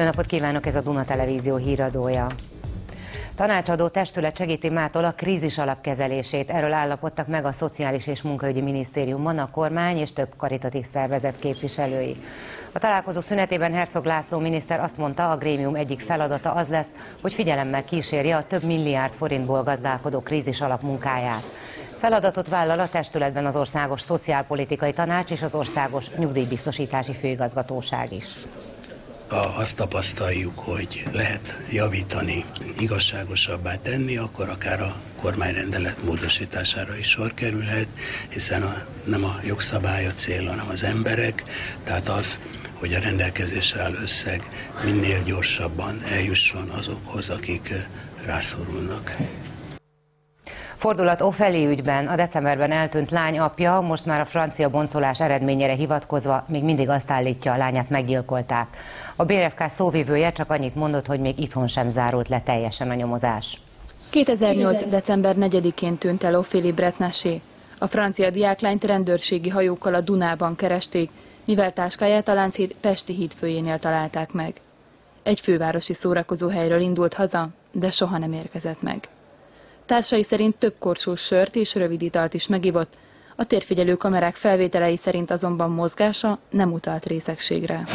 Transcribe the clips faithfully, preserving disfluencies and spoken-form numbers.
Jó napot kívánok, ez a Duna Televízió híradója. Tanácsadó testület segíti mától a krízis alapkezelését. Erről állapodtak meg a Szociális és Munkaügyi Minisztériumban a kormány és több karitatív szervezet képviselői. A találkozó szünetében Herzog László miniszter azt mondta, a grémium egyik feladata az lesz, hogy figyelemmel kísérje a több milliárd forintból gazdálkodó krízis alap munkáját. Feladatot vállal a testületben az Országos Szociálpolitikai Tanács és az Országos Nyugdíjbiztosítási Főigazgatóság is. Azt tapasztaljuk, hogy lehet javítani, igazságosabbá tenni, akkor akár a kormányrendelet módosítására is sor kerülhet, hiszen a, nem a jogszabály a cél, hanem az emberek, tehát az, hogy a rendelkezésre álló összeg minél gyorsabban eljusson azokhoz, akik rászorulnak. Fordulat Ofeli ügyben a decemberben eltűnt lány apja most már a francia boncolás eredményére hivatkozva még mindig azt állítja, a lányát meggyilkolták. A bé er ef ká szóvivője csak annyit mondott, hogy még itthon sem zárult le teljesen a nyomozás. kétezer-nyolc. december negyedikén tűnt el Ophélie Bretnaché. A francia diáklányt rendőrségi hajókkal a Dunában keresték, mivel táskáját a Lánchíd Pesti hídfőjénél találták meg. Egy fővárosi szórakozóhelyről indult haza, de soha nem érkezett meg. Társai szerint több korsós sört és rövid italt is megivott, a térfigyelő kamerák felvételei szerint azonban mozgása nem utalt részegségre.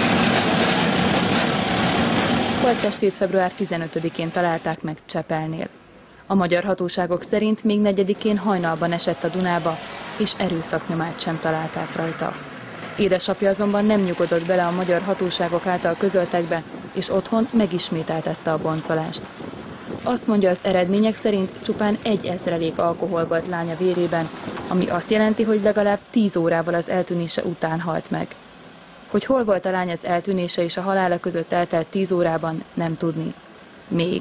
Holttestét február tizenötödikén találták meg Csepelnél. A magyar hatóságok szerint még negyedikén hajnalban esett a Dunába, és erőszaknyomát sem találták rajta. Édesapja azonban nem nyugodott bele a magyar hatóságok által közöltekbe, és otthon megismételtette a boncolást. Azt mondja, az eredmények szerint csupán egy ezrelék alkohol volt lánya vérében, ami azt jelenti, hogy legalább tíz órával az eltűnése után halt meg. Hogy hol volt a lány az eltűnése és a halála között eltelt tíz órában, nem tudni. Még.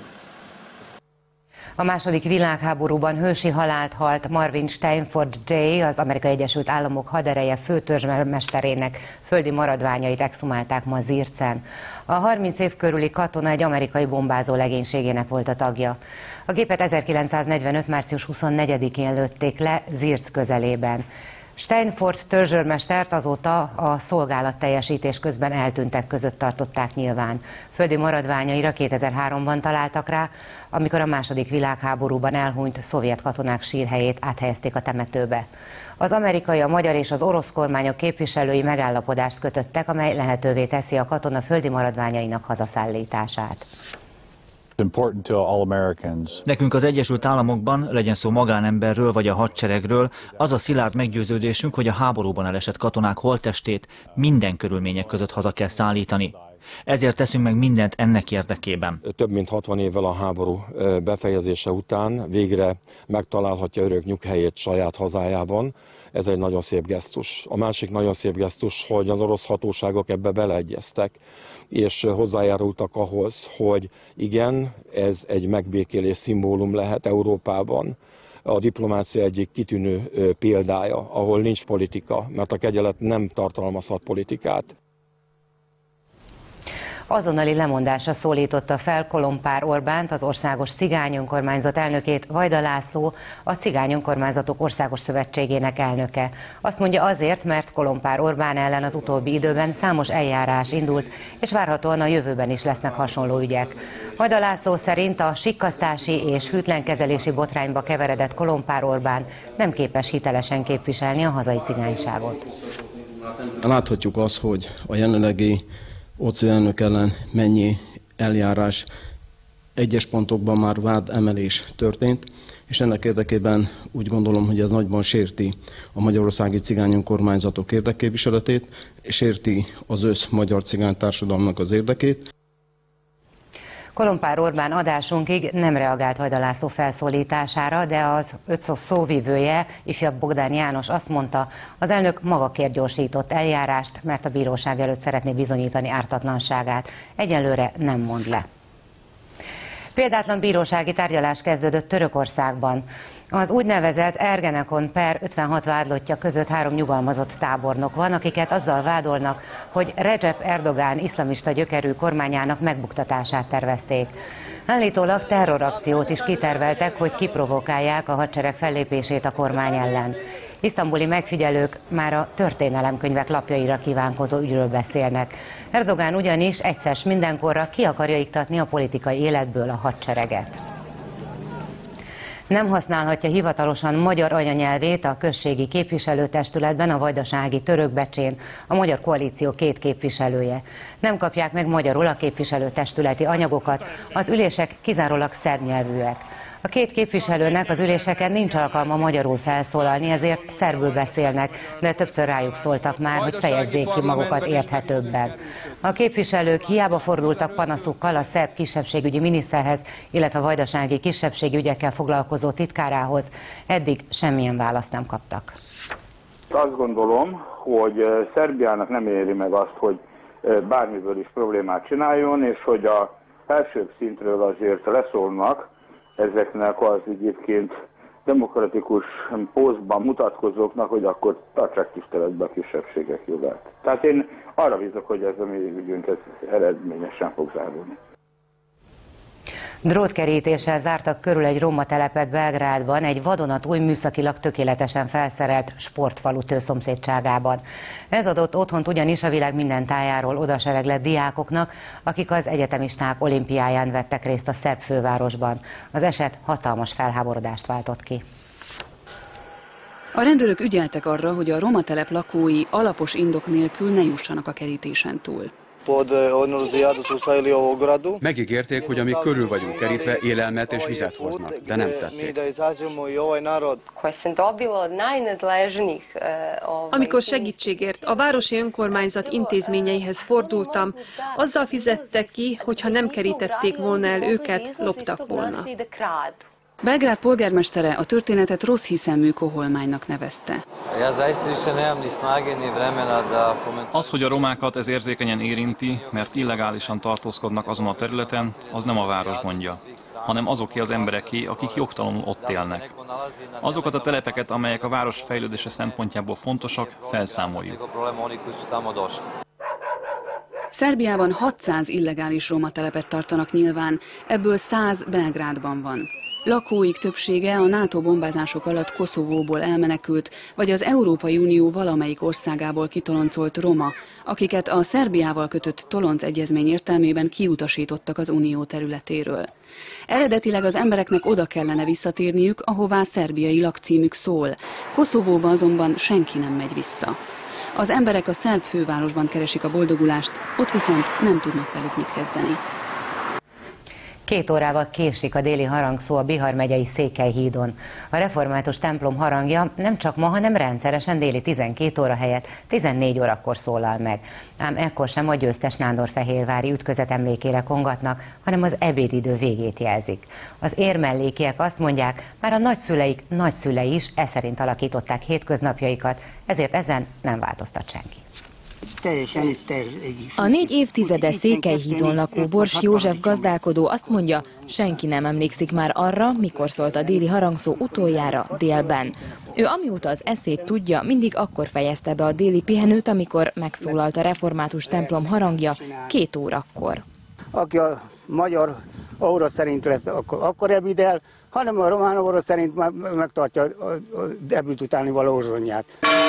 A második világháborúban hősi halált halt Marvin Steinford J., az Amerikai Egyesült Államok hadereje főtörzsmesterének földi maradványait exhumálták ma Zircen. A harminc év körüli katona egy amerikai bombázó legénységének volt a tagja. A gépet ezerkilencszáznegyvenöt. március huszonnegyedikén lőtték le Zirc közelében. Steinford törzsőrmestert azóta a szolgálatteljesítés közben eltűntek között tartották nyilván. Földi maradványaira kétezer-háromban találtak rá, amikor a második világháborúban elhunyt szovjet katonák sírhelyét áthelyezték a temetőbe. Az amerikai, a magyar és az orosz kormányok képviselői megállapodást kötöttek, amely lehetővé teszi a katona földi maradványainak hazaszállítását. Nekünk az Egyesült Államokban, legyen szó magánemberről vagy a hadseregről, az a szilárd meggyőződésünk, hogy a háborúban elesett katonák holttestét minden körülmények között haza kell szállítani. Ezért teszünk meg mindent ennek érdekében. Több mint hatvan évvel a háború befejezése után végre megtalálhatja örök nyughelyét saját hazájában. Ez egy nagyon szép gesztus. A másik nagyon szép gesztus, hogy az orosz hatóságok ebbe beleegyeztek, és hozzájárultak ahhoz, hogy igen, ez egy megbékélés szimbólum lehet Európában. A diplomácia egyik kitűnő példája, ahol nincs politika, mert a kegyelet nem tartalmazhat politikát. Azonnali lemondásra szólította fel Kolompár Orbánt, az Országos Cigány Önkormányzat elnökét, Vajda László, a Cigány Önkormányzatok Országos Szövetségének elnöke. Azt mondja azért, mert Kolompár Orbán ellen az utóbbi időben számos eljárás indult, és várhatóan a jövőben is lesznek hasonló ügyek. Vajda László szerint a sikkasztási és hűtlenkezelési botrányba keveredett Kolompár Orbán nem képes hitelesen képviselni a hazai cigányságot. Láthatjuk azt, hogy a jelenlegi Óczó elnök ellen mennyi eljárás, egyes pontokban már vád emelés történt, és ennek érdekében úgy gondolom, hogy ez nagyban sérti a magyarországi cigány önkormányzatok érdekképviseletét, és sérti az össz magyar cigány társadalomnak az érdekét. Kolompár Orbán adásunkig nem reagált Vajda László felszólítására, de az ötször szóvivője, ifjabb Bogdán János azt mondta, az elnök magakért gyorsított eljárást, mert a bíróság előtt szeretné bizonyítani ártatlanságát. Egyelőre nem mond le. Példátlan bírósági tárgyalás kezdődött Törökországban. Az úgynevezett Ergenekon per ötvenhat vádlottja között három nyugalmazott tábornok van, akiket azzal vádolnak, hogy Recep Erdogan iszlamista gyökerű kormányának megbuktatását tervezték. Állítólag terrorakciót is kiterveltek, hogy kiprovokálják a hadsereg fellépését a kormány ellen. Isztambuli megfigyelők már a történelemkönyvek lapjaira kívánkozó ügyről beszélnek. Erdogán ugyanis egyszer mindenkorra ki akarja iktatni a politikai életből a hadsereget. Nem használhatja hivatalosan magyar anyanyelvét a községi képviselőtestületben a vajdasági Törökbecsén a Magyar Koalíció két képviselője. Nem kapják meg magyarul a képviselőtestületi anyagokat, az ülések kizárólag szerb nyelvűek. A két képviselőnek az üléseken nincs alkalma magyarul felszólalni, ezért szerbül beszélnek, de többször rájuk szóltak már, hogy fejezzék ki magukat érthetőbben. A képviselők hiába fordultak panaszukkal a szerb kisebbségügyi miniszterhez, illetve a vajdasági kisebbségi ügyekkel foglalkozó titkárához. Eddig semmilyen választ nem kaptak. Azt gondolom, hogy Szerbiának nem éri meg azt, hogy bármiből is problémát csináljon, és hogy a felsőbb szintről azért leszólnak ezeknek az egyébként demokratikus pózban mutatkozóknak, hogy akkor tartsák tiszteletbe a kisebbségek jogát. Tehát én arra bízok, hogy ez a mi ügyünk ez eredményesen fog zárulni. Drótkerítéssel zártak körül egy roma telepet Belgrádban, egy vadonatúj műszakilag tökéletesen felszerelt sportfalu szomszédságában. Ez adott otthont ugyanis a világ minden tájáról odasereglett diákoknak, akik az egyetemisták olimpiáján vettek részt a szerb fővárosban. Az eset hatalmas felháborodást váltott ki. A rendőrök ügyeltek arra, hogy a roma telep lakói alapos indok nélkül ne jussanak a kerítésen túl. Megígérték, hogy amíg körül vagyunk kerítve, élelmet és vizet hoznak, de nem tették. Amikor segítségért a városi önkormányzat intézményeihez fordultam, azzal fizettek ki, hogy ha nem kerítették volna el őket, loptak volna. Belgrád polgármestere a történetet rossz hiszemű koholmánynak nevezte. Az, hogy a romákat ez érzékenyen érinti, mert illegálisan tartózkodnak azon a területen, az nem a város gondja, hanem azoké az embereké, akik jogtalanul ott élnek. Azokat a telepeket, amelyek a város fejlődése szempontjából fontosak, felszámoljuk. Szerbiában hatszáz illegális roma telepet tartanak nyilván, ebből száz Belgrádban van. Lakóik többsége a NATO bombázások alatt Koszovóból elmenekült, vagy az Európai Unió valamelyik országából kitoloncolt roma, akiket a Szerbiával kötött tolonc egyezmény értelmében kiutasítottak az Unió területéről. Eredetileg az embereknek oda kellene visszatérniük, ahová szerbiai lakcímük szól. Koszovóba azonban senki nem megy vissza. Az emberek a szerb fővárosban keresik a boldogulást, ott viszont nem tudnak velük mit kezdeni. Két órával késik a déli harangszó a Bihar megyei Székelyhídon. A református templom harangja nem csak ma, hanem rendszeresen déli tizenkét óra helyett tizennégy órakor szólal meg. Ám ekkor sem a győztes nándorfehérvári ütközet emlékére kongatnak, hanem az ebédidő végét jelzik. Az érmellékiek azt mondják, már a nagyszüleik nagyszülei is e szerint alakították hétköznapjaikat, ezért ezen nem változtat senki. A négy évtizede Székelyhídon lakó Bors József gazdálkodó azt mondja, senki nem emlékszik már arra, mikor szólt a déli harangszó utoljára délben. Ő amióta az eszét tudja, mindig akkor fejezte be a déli pihenőt, amikor megszólalt a református templom harangja két órakor. Aki a magyar óra szerint lesz, akkor, akkor ebédel, hanem a román óra szerint megtartja a ebéd utáni való zsonyját.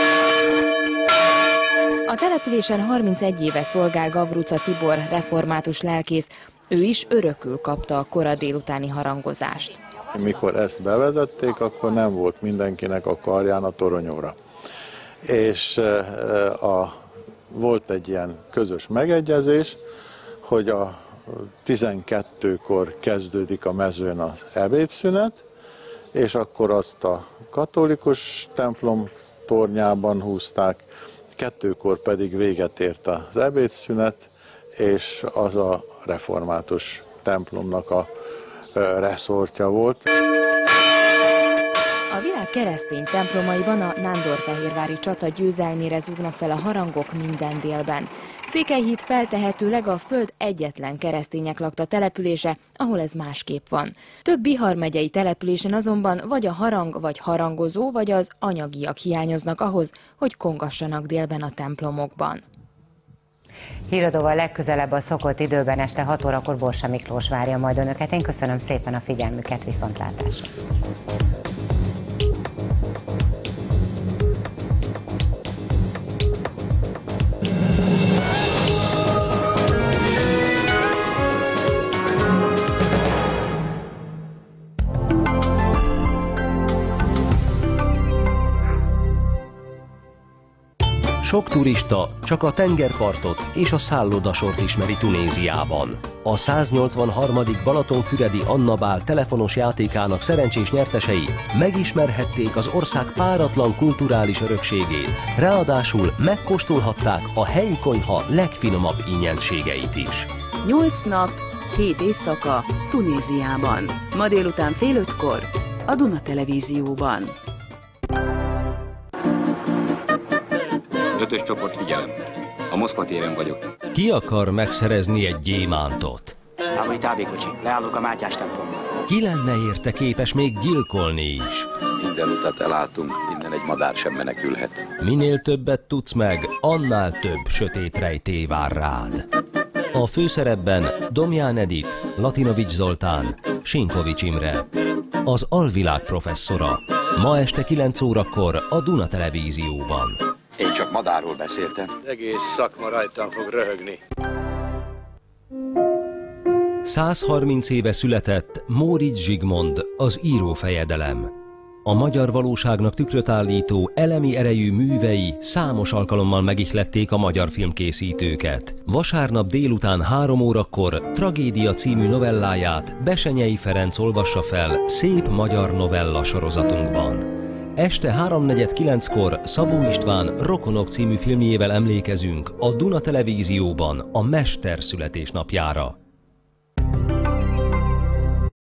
A településen harmincegy éve szolgál Gavruca Tibor, református lelkész. Ő is örökül kapta a kora délutáni harangozást. Mikor ezt bevezették, akkor nem volt mindenkinek a karján a toronyóra. És a, volt egy ilyen közös megegyezés, hogy a tizenkettőkor kezdődik a mezőn az ebédszünet, és akkor azt a katolikus templom tornyában húzták, kettőkor pedig véget ért az ebédszünet, és az a református templomnak a reszortja volt. A világ keresztény templomaiban a nándorfehérvári csata győzelmére zúgnak fel a harangok minden délben. Székelyhíd feltehetőleg a föld egyetlen keresztények lakta települése, ahol ez másképp van. Több Bihar megyei településen azonban vagy a harang, vagy harangozó, vagy az anyagiak hiányoznak ahhoz, hogy kongassanak délben a templomokban. Híradóval legközelebb a szokott időben este hat órakor Borsa Miklós várja majd önöket. Én köszönöm szépen a figyelmüket, viszontlátásra! Sok turista csak a tengerpartot és a szállodasort ismeri Tunéziában. A száznyolcvanharmadik Balatonfüredi Anna Bál telefonos játékának szerencsés nyertesei megismerhették az ország páratlan kulturális örökségét, ráadásul megkóstolhatták a helyi konyha legfinomabb ingyenségeit is. Nyolc nap, hét éjszaka Tunéziában. Ma délután fél ötkor a Duna Televízióban. Ötös csoport, figyelem. A Moszkva téren vagyok. Ki akar megszerezni egy gyémántot? Állói távékocsi, leállok a Mátyás templomban. Ki lenne érte képes még gyilkolni is? Minden utat elálltunk, innen egy madár sem menekülhet. Minél többet tudsz meg, annál több sötét rejtély vár rád. A főszerepben Domján Edith, Latinovics Zoltán, Sinkovics Imre. Az alvilág professzora. Ma este kilenc órakor a Duna Televízióban. Én csak madárról beszéltem. Az egész szakma rajtam fog röhögni. százharminc éve született Móricz Zsigmond, az írófejedelem. A magyar valóságnak tükröt állító elemi erejű művei számos alkalommal megihlették a magyar filmkészítőket. Vasárnap délután három órakor Tragédia című novelláját Bessenyei Ferenc olvassa fel szép magyar novella sorozatunkban. Este háromnegyed kilenckor Szabó István Rokonok című filmjével emlékezünk a Duna Televízióban a Mester születésnapjára.